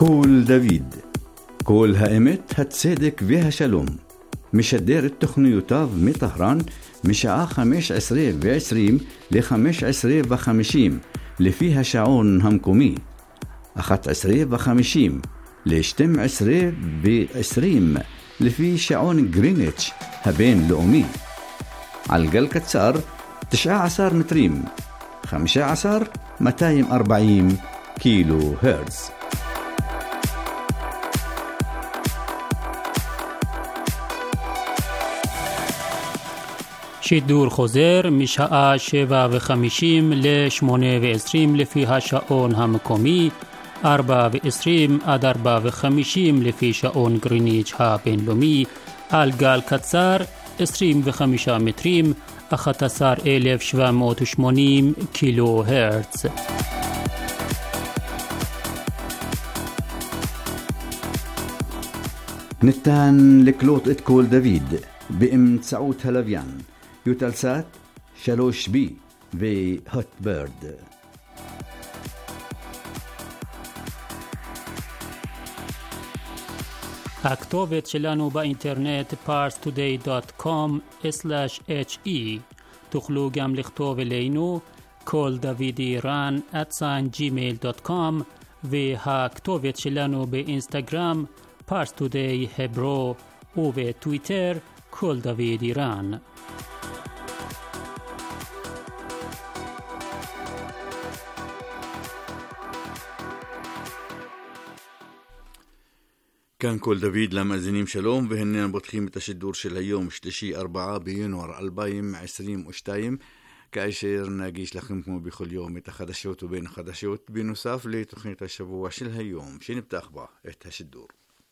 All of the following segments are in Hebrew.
קול דוד, קול האמת, הצדק והשלום, משדר את תוכניותיו מטהרן משעה 15:20 ל-15:50 לפי השעון המקומי, 11:50 ל-12:20 לפי שעון גריניץ' הבינלאומי, על גל קצר 19 מטרים, 15,240 קילו הרץ. שידור חוזר משעה 7:50 ל-8:20 לפי השעון המקומי, 4:20 עד 4:50 לפי שעון גריניץ' הבינלאומי, על גל קצר 25 מטרים, 11,780 קילו הרץ. ניתן לקלוט את קול דוד באמצעות הלוויין יוטלסאט 3B והוטברד. הכתובת שלנו באינטרנט parstoday.com/he. תוכלו גם לכתוב אלינו קול דוד איראן @gmail.com, והכתובת שלנו באינסטגרם parstoday hebro, ובטוויטר קול דוד איראן. כאן קול דוד למאזינים שלום, והנה פותחים את השידור של היום, שלישי 4 בינואר 2022, כאשר נגיש לכם כמו בכל יום את החדשות ובין החדשות, בנוסף לתוכנית השבוע של היום, שנפתח בה את השידור.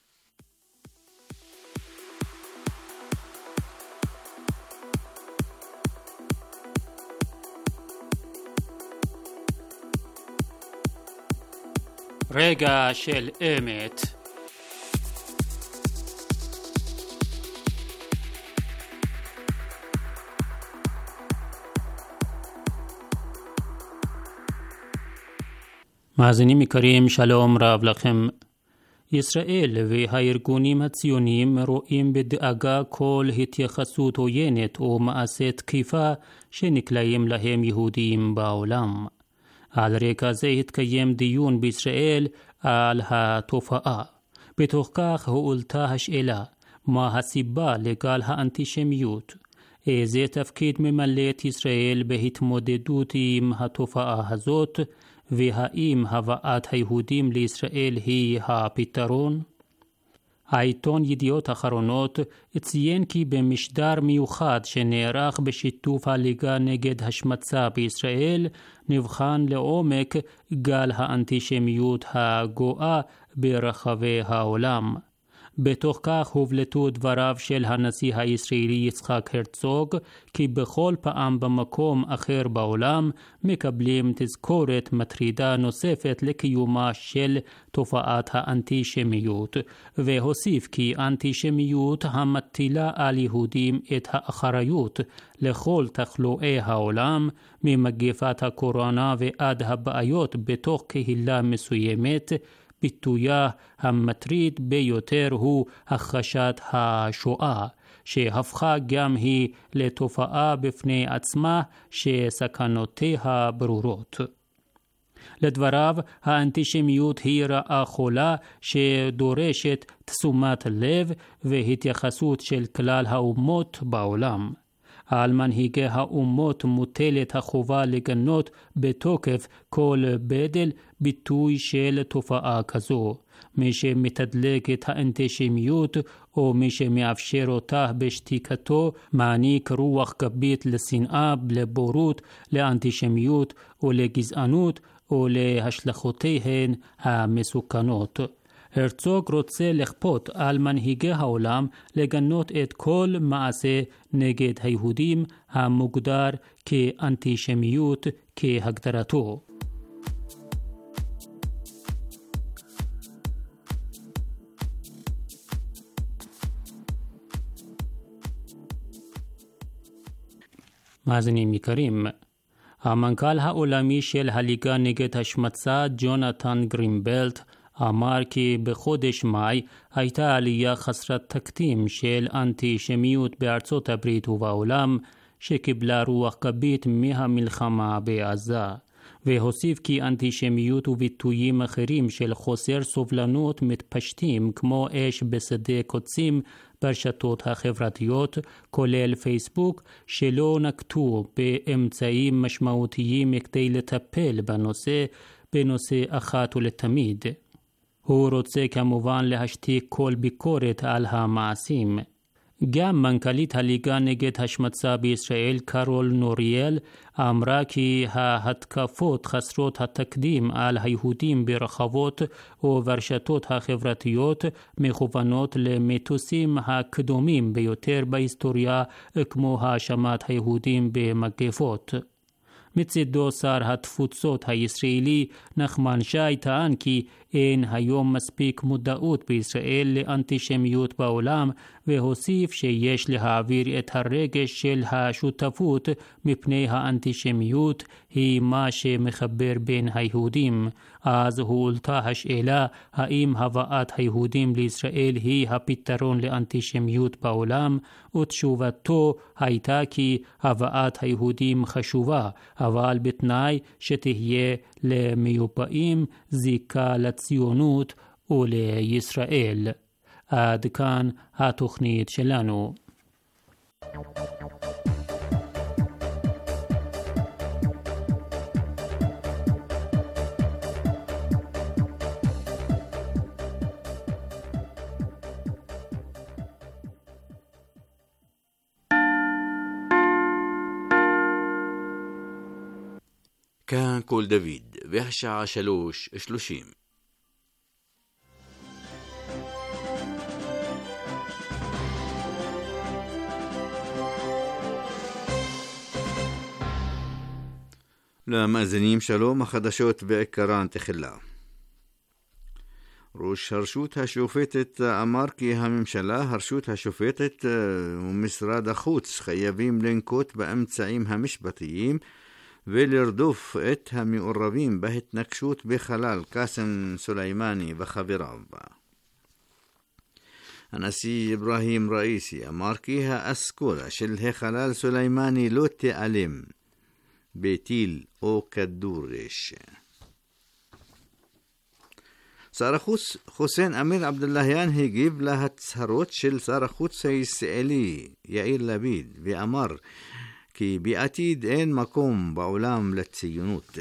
רגע של אמת. מאזינים יקרים, שלום רב לכם. ישראל והארגונים הציוניים רואים בדאגה כל התייחסות עוינת או מעשה תקיפה שנקלעים להם יהודים בעולם. על רקע זה התקיים דיון בישראל על התופעה. בתוך כך הועלתה השאלה, מה הסיבה לגל האנטישמיות? איזה תפקיד ממלאת ישראל בהתמודדות עם התופעה הזאת? והאם הבאת היהודים לישראל היא הפתרון? העיתון ידיעות אחרונות ציין כי במשדר מיוחד שנערך בשיתוף הליגה נגד השמצה בישראל נבחן לעומק גל האנטישמיות הגואה ברחבי העולם. בתוך כך הובלטו דבריו של הנשיא הישראלי יצחק הרצוג כי בכל פעם במקום אחר בעולם מקבלים תזכורת מטרידה נוספת לקיומה של תופעת האנטישמיות, והוסיף כי אנטישמיות המטילה על יהודים את האחריות לכל תחלואי העולם, ממגפת הקורונה ועד הבעיות בתוך קהילה מסוימת, ביטויה המטריד ביותר הוא הכחשת השואה, שהפכה גם היא לתופעה בפני עצמה שסכנותיה ברורות. לדבריו, האנטישמיות היא רעה חולה שדורשת תשומת לב והתייחסות של כלל האומות בעולם. על מנהיגי האומות מוטלת החובה לגנות בתוקף כל בדל ביטוי של תופעה כזו. מי שמתדלק את האנטישמיות או מי שמאפשר אותה בשתיקתו מעניק רוח גבית לשנאה, לבורות, לאנטישמיות ולגזענות ולהשלכותיהן המסוכנות. הרצוג רוצה לכפות על מנהיגי העולם לגנות את כל מעשה נגד היהודים המוגדר כאנטישמיות כהגדרתו. מאזינים יקרים, המנכ"ל העולמי של הליגה נגד השמצה ג'ונתן גרינבלט אמר כי בחודש מאי הייתה עלייה חסרת תקדים של אנטישמיות בארצות הברית ובעולם, שקיבלה רוח גבית מהמלחמה בעזה. והוסיף כי אנטישמיות וביטויים אחרים של חוסר סובלנות מתפשטים כמו אש בשדה קוצים ברשתות החברתיות, כולל פייסבוק, שלא נקטו באמצעים משמעותיים כדי לטפל בנושא אחת ולתמיד. הוא רוצה כמובן להשתיק כל ביקורת על המעשים. גם מנכ"לית הליגה נגד השמצה בישראל, קרול נוריאל, אמרה כי ההתקפות חסרות התקדים על היהודים ברחובות וברשתות החברתיות מכוונות למיתוסים הקדומים ביותר בהיסטוריה, כמו האשמת היהודים במגפות. מצידו שר התפוצות הישראלי נחמן שי טען כי אין היום מספיק מודעות בישראל לאנטישמיות בעולם, והוסיף שיש להעביר את הרגש של השותפות מפני האנטישמיות היא מה שמחבר בין היהודים. אז הועלתה השאלה האם הבאת היהודים לישראל היא הפתרון לאנטישמיות בעולם, ותשובתו הייתה כי הבאת היהודים חשובה, אבל בתנאי שתהיה למיובאים זיקה לציונות ולישראל. עד כאן התוכנית שלנו. כאן כל דוד, והשעה 3:30. למאזינים שלום, החדשות בעיקרן תחילה. ראש הרשות השופטת אמר כי הממשלה, הרשות השופטת ומשרד החוץ חייבים לנקוט באמצעים המשפטיים ולרדוף את המעורבים בהתנקשות בחלל קאסם סולימאני וחבריו. הנשיא אברהים ראיסי אמר כי האסכולה של החלל סולימאני לא תיעלם בטיל או כדור אש. שר החוץ חוסיין אמיר עבדלהיאן הגיב להצהרות של שר החוץ הישראלי יאיר לפיד ואמר כי בעתיד אין מקום בעולם לציונות.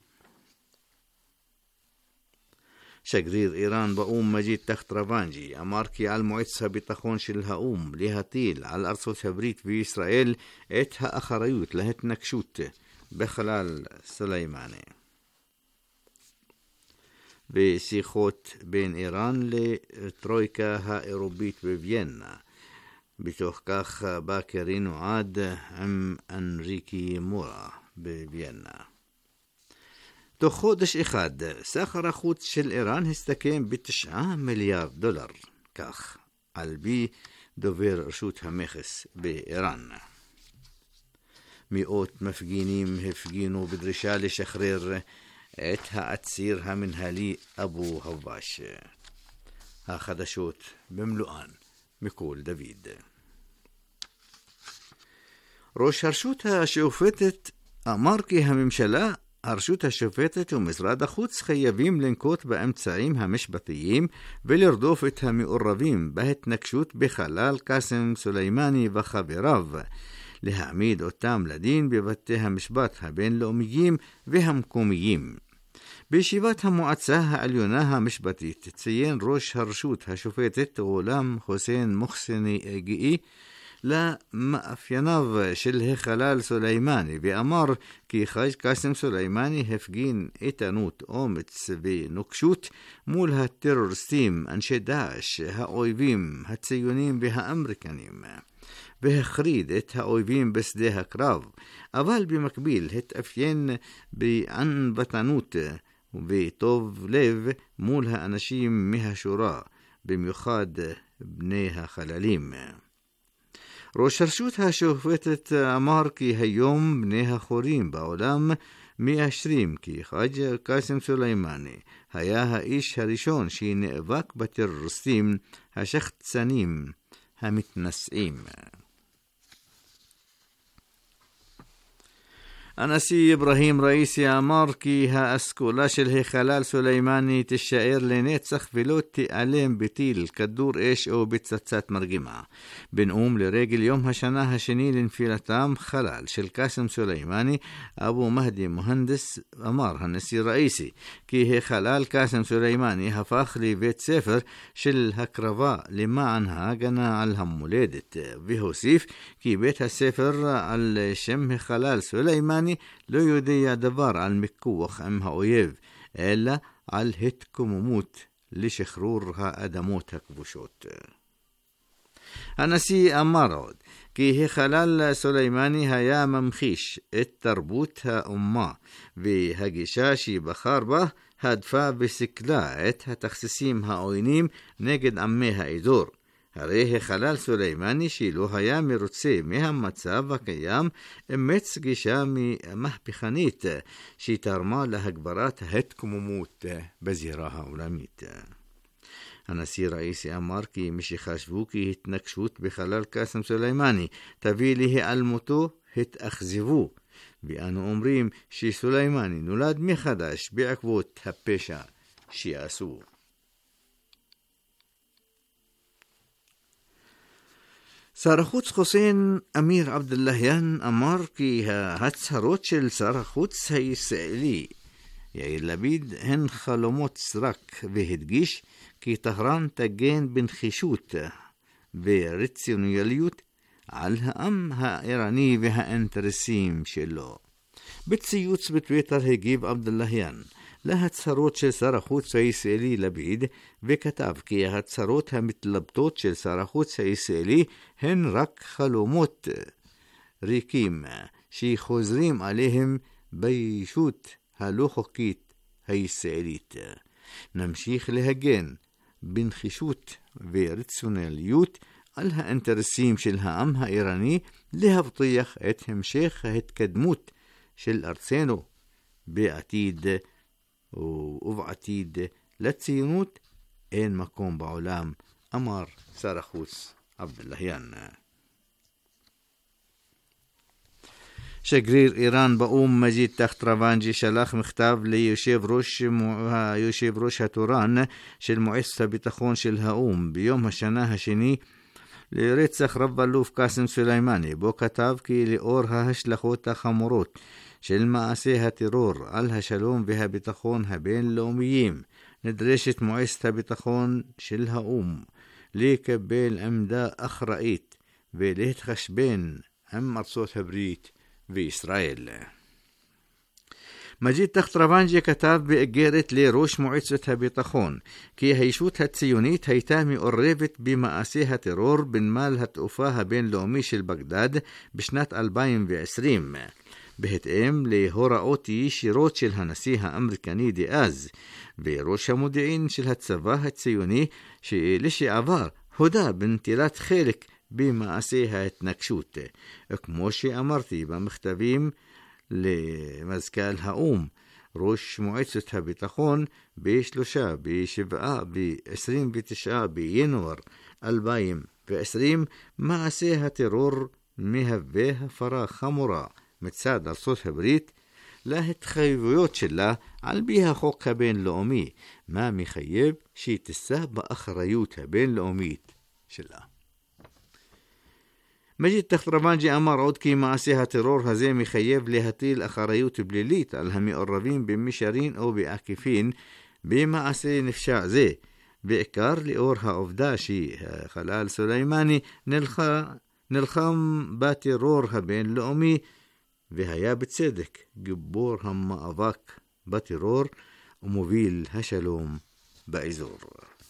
שגריר איראן באום מג'יד תחת רבנג'י אמר כי על מועצת הביטחון של האום להטיל על ארצות הברית וישראל את האחריות להתנקשות בחלל סולימאני. בשיחות בין איראן לטרויקה האירופית בוויינה, בתוך כך בא קרינו עד עם אנריקי מורה בוויינה. תוך חודש אחד סחר החוץ של איראן הסתכם ב$9 מיליארד, כך על פי דובר רשות המכס באיראן. מאות מפגינים הפגינו בדרישה לשחרר את העציר המנהלי אבו הוואש. החדשות במלואן מכל דוד. ראש הרשות השופטת אמר כי הממשלה, הרשות השופטת ומשרד החוץ חייבים לנקוט באמצעים המשפטיים ולרדוף את המעורבים בהתנקשות בחלל קאסם סולימאני וחבריו, להעמיד אותם לדין בבתי המשפט הבינלאומיים והמקומיים. בישיבת המועצה העליונה המשפטית ציין ראש הרשות השופטת גולם חוסיין מוחסני גאי למאפייניו של החלל סולימאני ואמר כי חאג' קאסם סולימאני הפגין איתנות, אומץ ונוקשות מול הטרוריסטים, אנשי דאעש, האויבים הציונים והאמריקנים, והחריד את האויבים בשדה הקרב, אבל במקביל התאפיין בענוותנות וטוב לב מול האנשים מהשורה, במיוחד בני החללים. ראש הרשות השופטת אמר כי היום בני החורים בעולם מאשרים כי חאג' קאסם סולימאני היה האיש הראשון שנאבק בטרוריסטים השחצנים המתנשאים. הנשיא אברהים ראיסי אמר כי האסכולה של החלל סולימאני תישאר לנצח ולא תיעלם בטיל, כדור אש או בצצת מרגמה. בנאום לרגל יום השנה השני לנפילתם חלל של קאסם סולימאני, אבו מהדי מוהנדס, אמר הנשיא ראיסי כי החלל קאסם סולימאני הפך לבית ספר של הקרבה למען ההגנה על המולדת, והוסיף כי בית הספר על שם החלל סולימאני לא יודע דבר על מיקוח עם האויב, אלא על התקוממות לשחרור האדמות הכבושות. הנשיא אמר עוד כי החלל סולימאני היה ממחיש את תרבות האומה, והגישה שבחר בה הדפה וסיכלה את התכסיסים העוינים נגד עמי האזור. הרי החלל סולימאני שלא היה מרוצה מהמצב הקיים, אמץ גישה מהפכנית שתרמה להגברת ההתקוממות בזירה העולמית. הנשיא ראיסי אמר כי מי שחשבו כי התנגשות בחלל קאסם סולימאני תביא להיעלמותו התאכזבו, ואנו אומרים שסולימאני נולד מחדש בעקבות הפשע שעשו. שר החוץ חוסיין אמיר עבדלהיאן אמר כי ההצהרות של שר החוץ הישראלי יאיר לפיד הן חלומות סרק, והדגיש כי טהרן תגן בנחישות ורציונליות על העם האיראני והאינטרסים שלו. בציוץ בטוויטר הגיב עבדלהיאן להצהרות של שר החוץ הישראלי לפיד, וכתב כי ההצהרות המתלבטות של שר החוץ הישראלי הן רק חלומות ריקים שחוזרים עליהם בישות הלא חוקית הישראלית. נמשיך להגן בנחישות ורציונליות על האינטרסים של העם האיראני, להבטיח את המשך ההתקדמות של ארצנו בעתיד ובעתיד לציונות אין מקום בעולם, אמר שר החוץ עבדלהיאן. שגריר איראן באום מג'יד תחת רבנג'י שלח מכתב ליושב ראש התורן של מועצת הביטחון של האום ביום השנה השני לרצח רב אלוף קאסם סולימאני, בו כתב כי לאור ההשלכות החמורות של מעשי הטרור על השלום והביטחון הבינלאומיים, נדרשת מועצת הביטחון של האום לקבל עמדה אחראית ולהתחשבן עם ארצות הברית וישראל. מג'יד תחת רבנג'י כתב באגרת לראש מועצת הביטחון כי הישות הציונית הייתה מעורבת במעשי הטרור בנמל התעופה הבינלאומי של בגדד בשנת 2020, בהתאם להוראות ישירות של הנשיא האמריקני דאז וראש המודיעין של הצבא הציוני שלשעבר הודה בנטילת חלק במעשי ההתנגשות. כמו שאמרתי במכתבים למזכ"ל האום, ראש מועצת הביטחון ב-29 בינואר 2020, מעשי הטרור מהווה הפרה חמורה מצד ארצות הברית להתחייבויות שלה על פי החוק הבינלאומי, מה מחייב שהיא תישא באחריות הבינלאומית שלה. מג'יד תחת רבנג'י אמר עוד כי מעשי הטרור הזה מחייב להטיל אחריות פלילית על המעורבים במישרין או בעקיפין במעשה נפשע זה, בעיקר לאור העובדה שחלל סולימאני נלחם בטרור הבינלאומי והיה בצדק גיבור המאבק בטרור ומוביל השלום באזור.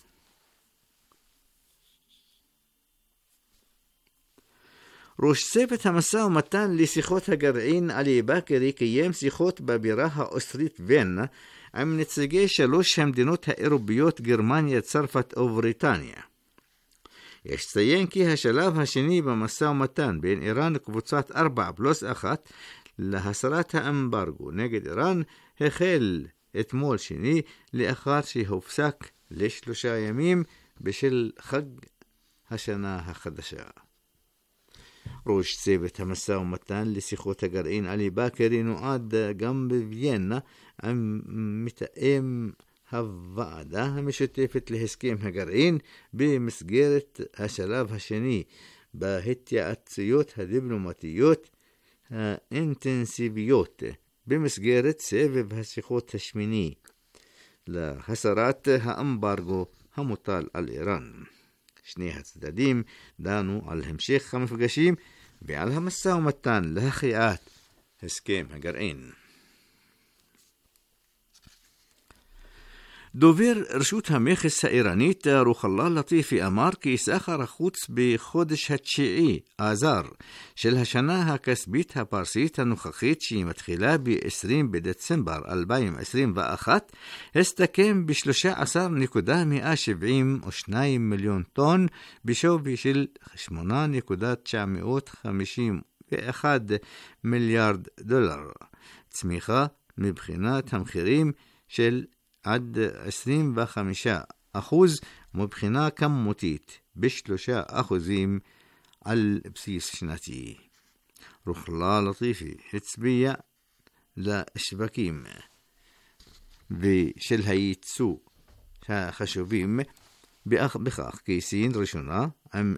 ראש צוות המשא ומתן לשיחות הגרעין עלי בכרי קיים שיחות בבירה האוסטרית וינה עם נציגי 3 המדינות האירופיות גרמניה, צרפת ובריטניה. יש לציין כי השלב השני במשא ומתן בין איראן וקבוצת 4+1 להסרת האמברגו נגד איראן החל אתמול שני לאחר שהופסק ל3 ימים בשל חג השנה החדשה. ראש צוות המשא ומתן לשיחות הגרעין עלי באקרי נועד גם בוויינה עם מתאם הוועדה המשותפת להסכם הגרעין במסגרת השלב השני בהתייעצויות הדיפלומטיות האינטנסיביות במסגרת סבב השיחות השמיני להסרת האמברגו המוטל על איראן. שני הצדדים דנו על המשך המפגשים ועל המשא ומתן להחייאת הסכם הגרעין. דובר רשות המכס האיראנית רוח'אללה לטיפי אמר כי סחר החוץ בחודש התשיעי אזר של השנה הכספית הפרסית הנוכחית שהיא מתחילה ב-20 בדצמבר 2021 הסתכם ב-13.172 מיליון טון בשווי של 8.951 מיליארד דולר, צמיחה מבחינת המחירים של עד 25% מבחינה כמותית ב3% על בסיס שנתי. רוח'אללה לטיפי הצביע לשווקים ושל הייצוא החשובים בכך כי סין ראשונה עם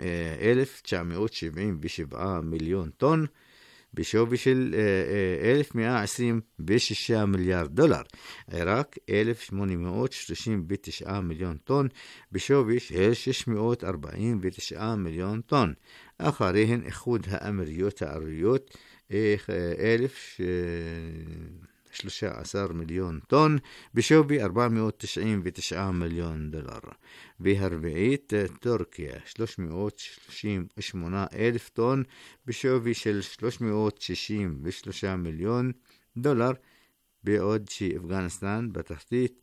1,977 מיליון טון בשווי של 1,126 מיליארד דולר, עיראק 1,839 מיליון טון בשווי של 649 מיליון טון, אחריהן איחוד האמירויות הערביות 1,013 מיליון טון בשווי 499 מיליון דולר, והרביעית טורקיה 338 אלף טון בשווי של 363 מיליון דולר, בעוד שאפגניסטן בתחתית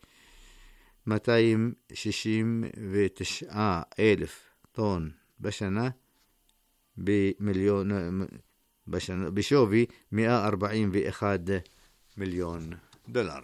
269 אלף טון בשנה בשווי 141 מיליון דולר.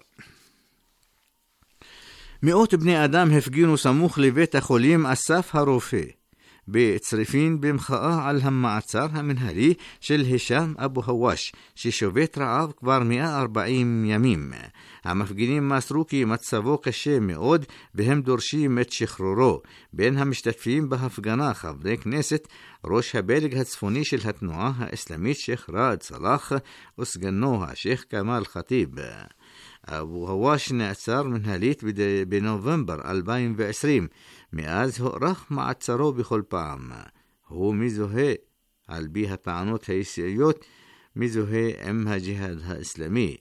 מאות בני אדם הפגינו סמוך לבית החולים אסף הרופא בצריפין במחאה על המעצר המנהלי של הישאם אבו הואש ששובת רעב כבר 140 ימים. המפגינים מסרו כי מצבו קשה מאוד והם דורשים את שחרורו. בין המשתתפים בהפגנה חברי כנסת, ראש הפלג הצפוני של התנועה האסלאמית שייח ראד סלאח וסגנו השייח כמאל ח'טיב. אבו הואש נעצר מנהלית בנובמבר 2020, מאז הוארך מעצרו בכל פעם. הוא מזוהה, על פי הטענות הישראליות, מזוהה עם הג'יהאד האסלאמי.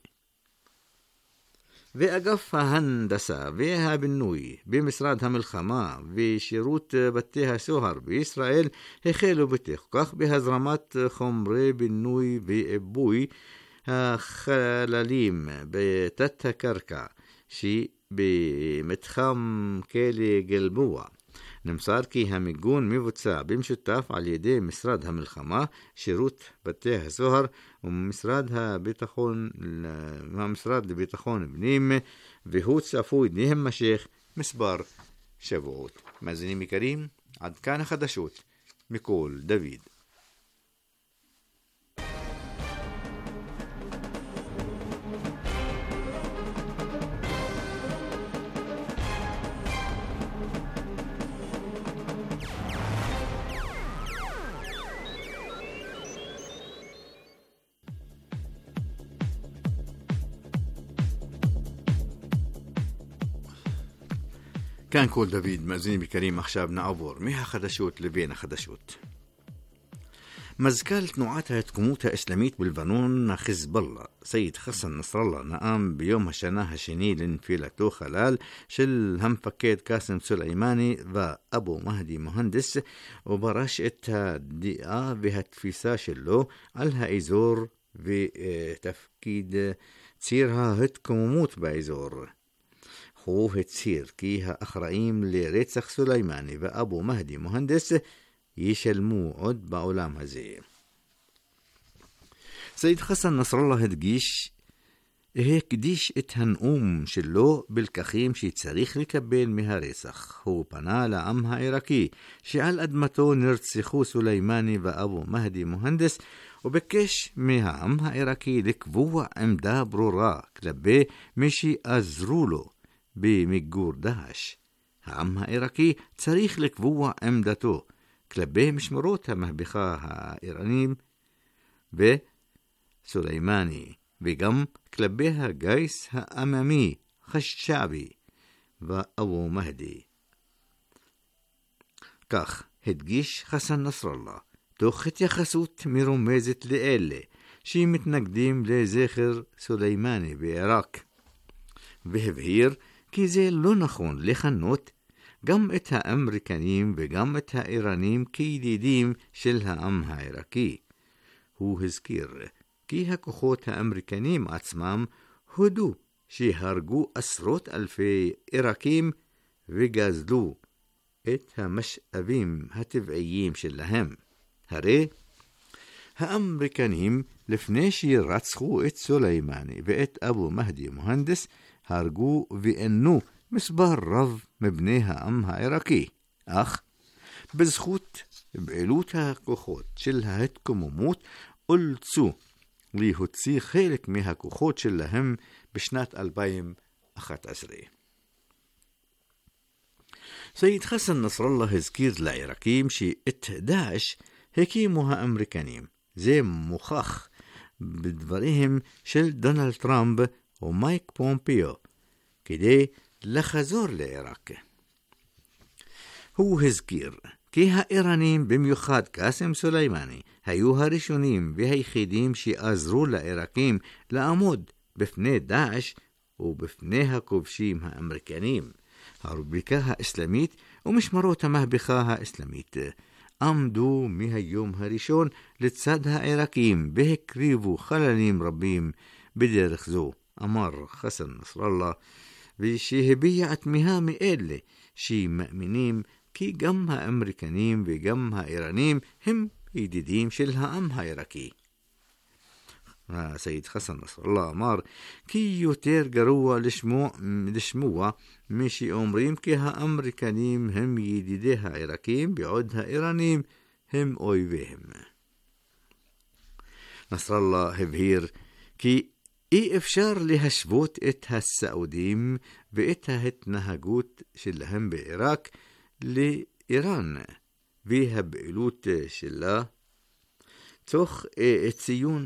ואגף ההנדסה והבינוי במשרד המלחמה ושירות בתי הסוהר בישראל החלו בתחקוך בהזרמת חומרי בינוי ועיבוי החללים בתת הקרקע שבמתחם כלא גלבוע. נמסר כי המיגון מבוצע במשותף על ידי משרד המלחמה, שירות בתי הסוהר ומשרד לביטחון פנים, והוא צפוי להימשך מספר שבועות. מאזינים יקרים, עד כאן החדשות מכל דוד. כאן כל דוד. מאזינים יקרים, עכשיו נעבור מהחדשות לבין החדשות. מזכ"ל תנועת ההתקומות האסלאמית בלבנון, חיזבאללה, סייד חסן נסראללה, נאם ביום השנה השני לנפילתו חלל של המפקד קאסם סולימאני ואבו מהדי מוהנדס, וברש את הדעה והתפיסה שלו על האזור ותפקיד ציר ההתקוממות באזור. הוא הצהיר כי האחראים לרצח סולימאני ואבו מהדי מוהנדס ישלמו עוד בעולם הזה. سيد חסן נסראללה הדגיש הקדיש את הנאום שלו בלקחים שצריך לקבל מהרצח. הוא פנה לעם העיראקי שעל אדמתו נרצחו סולימני ואבו מהדי מוהנדס, ובקש מהעם העיראקי לקבוע עמדה ברורה כלפי מי שעזרו לו במיגור דאעש. העם העיראקי צריך לקבוע עמדתו כלפי משמרות המהפכה האיראנים וסולימני, וגם כלפי הגיס העממי חשעבי ואבו מהדי. כך הדגיש חסן נסראללה, תוך התייחסות מרומזת לאלה שמתנגדים לזכר סולימני בעיראק, והבהיר כי זה לא נכון לכנות גם את האמריקנים וגם את האיראנים כידידים של העם העיראקי. הוא הזכיר כי הכוחות האמריקנים עצמם הודו שהרגו עשרות אלפי עיראקים וגזלו את המשאבים הטבעיים שלהם. הרי האמריקנים לפני שרצחו את סולימני ואת אבו מהדי מוהנדס הרגו וענו מספר רב מבני העם העיראקי, אך בזכות פעילות הכוחות של ההתקוממות אולצו להוציא חלק מהכוחות שלהם בשנת 2011. סייד חסן נסראללה הזכיר לעיראקים שאת דאעש הקימו האמריקנים. זה מוכח בדבריהם של דונלד טראמפ ומייק פומפיו כדי לחזור לעיראק. הוא הזכיר כי האיראנים, במיוחד קאסם סולימני, היו הראשונים והיחידים שעזרו לעיראקים לעמוד בפני דאעש ובפני הכובשים האמריקנים. הרפובליקה האסלאמית ומשמרות המהפכה האסלאמית עמדו מהיום הראשון לצד העיראקים והקריבו חללים רבים בדרך זו, אמר חסן נסראללה, ושהביע תמיהה מאלה שמאמינים כי גם האמריקנים וגם האיראנים הם ידידים של העם העיראקי. סייד חסן נסראללה אמר כי יותר גרוע לשמוע מי שאומרים כי האמריקנים הם ידידי העיראקים בעוד האיראנים הם אויביהם. נסראללה הבהיר כי אי אפשר להשוות את הסעודים ואת ההתנהגות שלהם בעיראק לאיראן והפעילות שלה, תוך ציון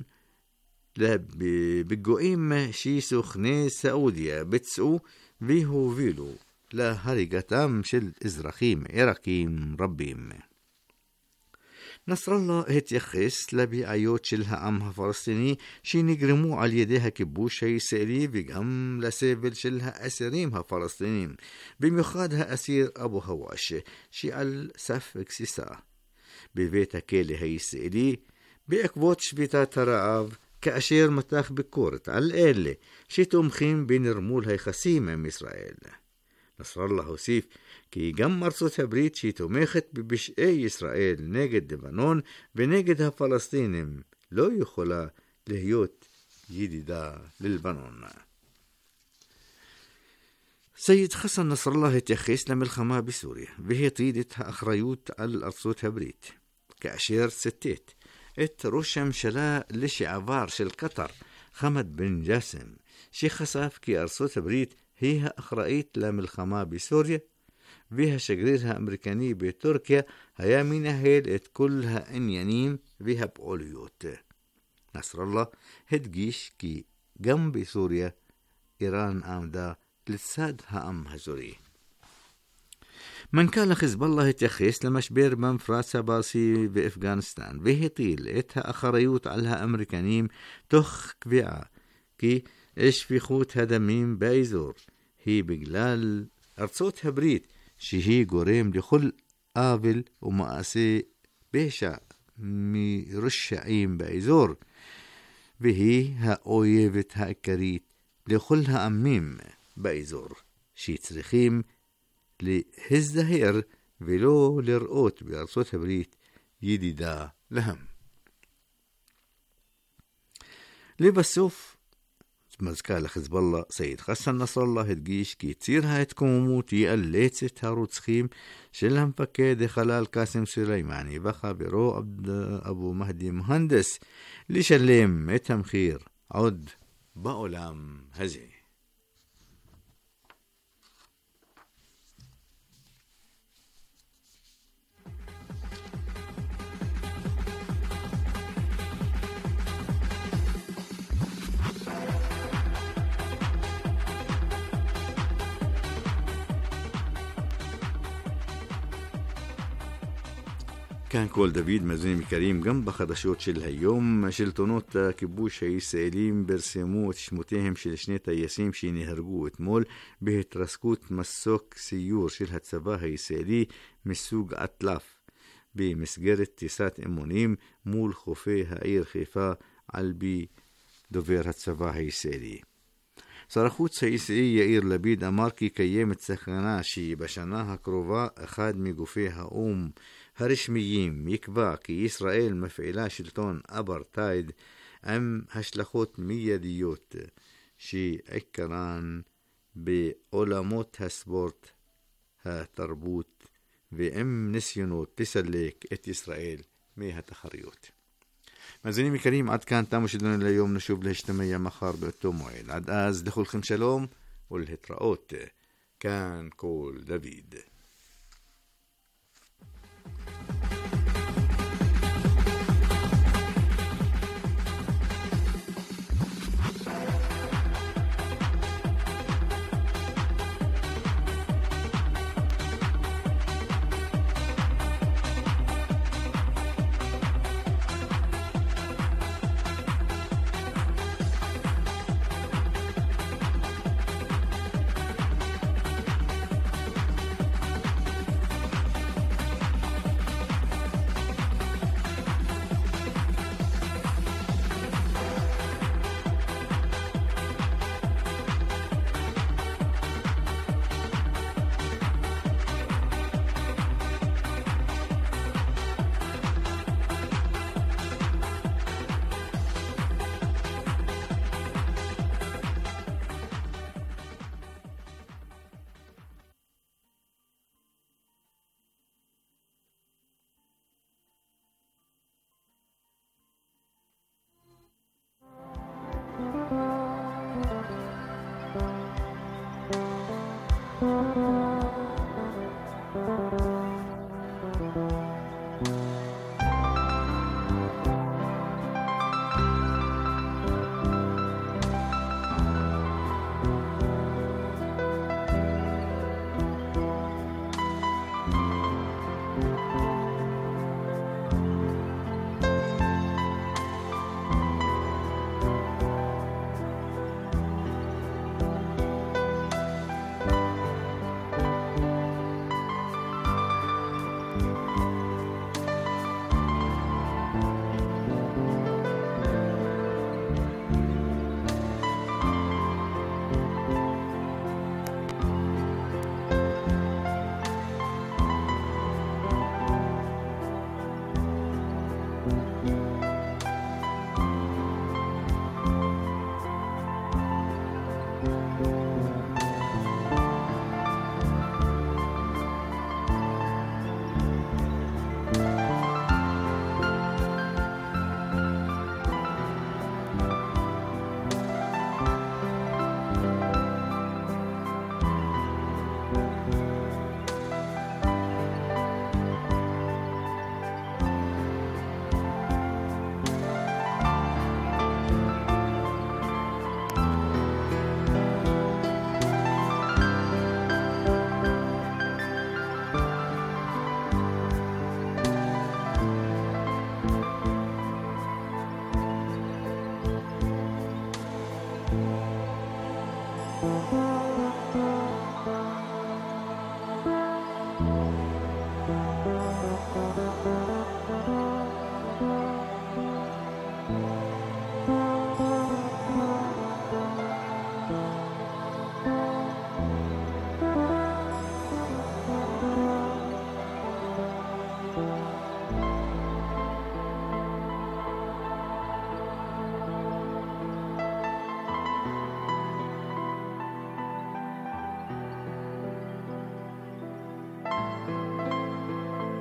בפיגועים שסוכני סעודיה ביצעו והובילו להריגתם של אזרחים עיראקים רבים. נסראללה התייחס לבעיות של העם הפלסטיני שנגרמו על ידי הכיבוש הישראלי וגם לסבל של האסירים הפלסטינים, במיוחד האסיר אבו הואש שעל סף גסיסה בבית הכלא הישראלי בעקבות שביתת הרעב, כאשר מתח ביקורת על אלה שתומכים בנרמול היחסים עם ישראל. נסראללה הוסיף כי גם ארצות הברית שתומכת בפשעי ישראל נגד לבנון ונגד הפלסטינים לא יכולה להיות ידידה ללבנון. סייד חסן נסראללה התייחס למלחמה בסוריה והטיל את האחריות על ארצות הברית, כאשר ציטט את ראש הממשלה לשעבר של קטר חמד בן ג'אסם שחשף כי ארצות הברית היא האחראית למלחמה בסוריה והשגריר האמריקני בטורקיה היה מנהל את כל העניינים והפעוליות. נסראללה הדגיש כי גם בסוריה איראן עמדה לצד העם הסורי. מנכ"ל החיזבאללה התייחס למשבר במפרץ הפרסי באפגניסטן והטיל את האחריות על האמריקנים תוך קביעה כי שפיכות הדמים באזור היא בגלל ארצות הברית שהיא גורם לכל עוול ומעשה פשע מרשעים באזור, והיא האויבת העיקרית לכל העמים באזור שצריכים להזדהר ולא לראות בארצות הברית ידידה להם. לבסוף מזכ"ל החיזבאללה סייד חסן נסראללה הדגיש כי ציר ההתקוממות יאלץ את הרוצחים של המפקד החלל קאסם סולימאני וחברו אבו מהדי מוהנדס לשלם את המחיר עוד בעולם הזה. כאן כל דוד מאזינים יקרים, גם בחדשות של היום שלטונות הכיבוש הישראלים פרסמו את שמותיהם של שני טייסים שנהרגו אתמול בהתרסקות מסוק סיור של הצבא הישראלי מסוג אטלף במסגרת טיסת אימונים מול חופי העיר חיפה על פי דובר הצבא הישראלי. שר החוץ הישראלי יאיר לפיד אמר כי קיימת סכנה שבשנה הקרובה אחד מגופי האו"ם הרשמיים יקבע כי ישראל מפעילה שלטון אפרטהייד עם השלכות מיידיות שעיקרן בעולמות הספורט, התרבות ועם ניסיונות לסלק את ישראל מהתחרויות. מאזינים יקרים, עד כאן תמו שידורנו להיום, נשוב להשתמע מחר באותו מועד. עד אז לכולכם שלום ולהתראות. כאן כל דוד.